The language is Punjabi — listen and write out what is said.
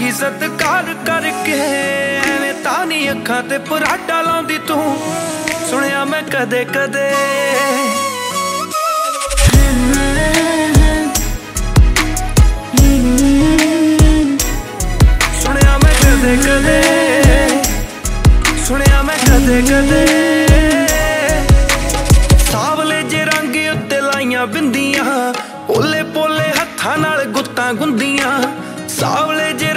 ਰੱਖੀ ਸਤਿਕਾਰ करके ਐਵੇਂ ਤਾਂ ਨੀ ਅੱਖਾਂ ਤੇ ਪਰਾਟਾ ਲਾਉਂਦੀ ਤੂੰ ਸੁਣਿਆ मैं कदे कदे ਸੁਣਿਆ मैं कदे कदे ਸੁਣਿਆ मैं कदे कदे ਸਾਵਲੇ ਜੇ ਰੰਗ ਉੱਤੇ ਲਾਈਆਂ ਬਿੰਦੀਆਂ ओले पोले हत्थां नाल गुत्तां गुंदियां सावले जे